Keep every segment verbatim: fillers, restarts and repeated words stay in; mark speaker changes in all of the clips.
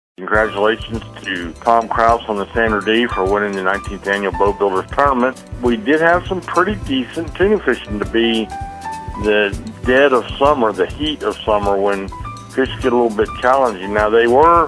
Speaker 1: Congratulations to Tom Kraus on the Sandra D for winning the nineteenth Annual Boat Builders Tournament. We did have some pretty decent tuna fishing to be the dead of summer, the heat of summer, when fish get a little bit challenging. Now, they were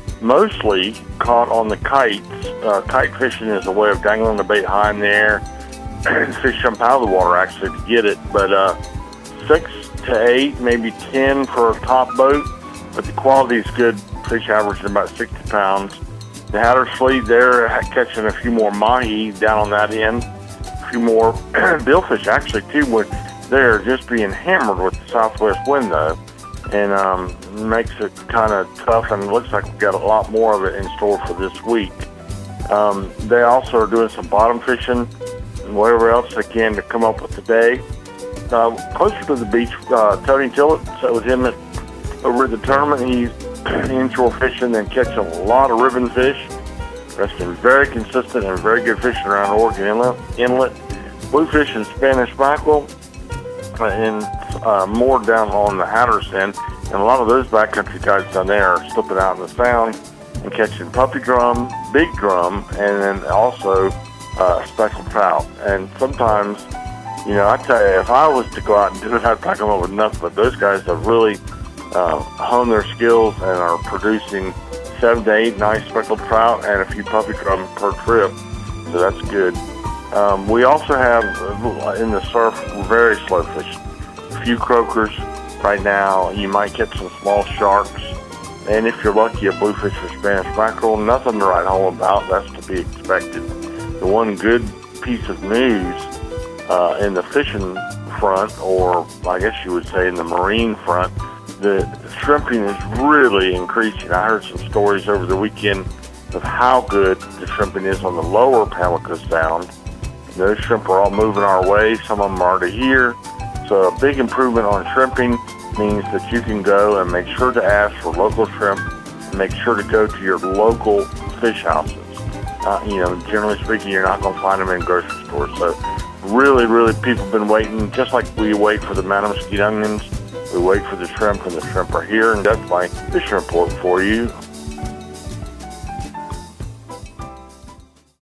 Speaker 1: mostly caught on the kites. Uh, kite fishing is a way of dangling the bait high in the air and fish jump out of the water, actually, to get it. But uh, six to eight, maybe ten for a top boat, but the quality is good. Fish averaging about sixty pounds. The Hatter's Fleet, they're catching a few more mahi down on that end, a few more billfish actually too, but they're just being hammered with the southwest wind though, and um, makes it kind of tough, and it looks like we've got a lot more of it in store for this week. Um, they also are doing some bottom fishing and whatever else they can to come up with the day. Uh, closer to the beach, uh, Tony Tillett, so with him at, over at the tournament, he's inshore fishing and catching a lot of ribbon fish. That's been very consistent and very good fishing around Oregon Inlet. Inlet. Bluefish and Spanish mackerel, uh, and uh, more down on the Hatter's end. And a lot of those backcountry guys down there are slipping out in the sound and catching puppy drum, big drum, and then also uh, speckled trout. And sometimes, you know, I tell you, if I was to go out and do it, I'd pack them up with nothing. But those guys have really Uh, hone their skills and are producing seven to eight nice speckled trout and a few puppy drum per trip, so that's good. Um, we also have uh, in the surf very slow fish, a few croakers right now. You might catch some small sharks, and if you're lucky, a bluefish or Spanish mackerel. Nothing to write home about. That's to be expected. The one good piece of news uh, in the fishing front, or I guess you would say in the marine front, the shrimping is really increasing. I heard some stories over the weekend of how good the shrimping is on the lower Pamlico Sound. Those shrimp are all moving our way. Some of them are already here. So a big improvement on shrimping means that you can go and make sure to ask for local shrimp and make sure to go to your local fish houses. Uh, you know, generally speaking, you're not going to find them in grocery stores. So really, really, people have been waiting, just like we wait for the Mattamuskeet onions. We wait for the shrimp, and the shrimp are here, and that's my fishing report for you.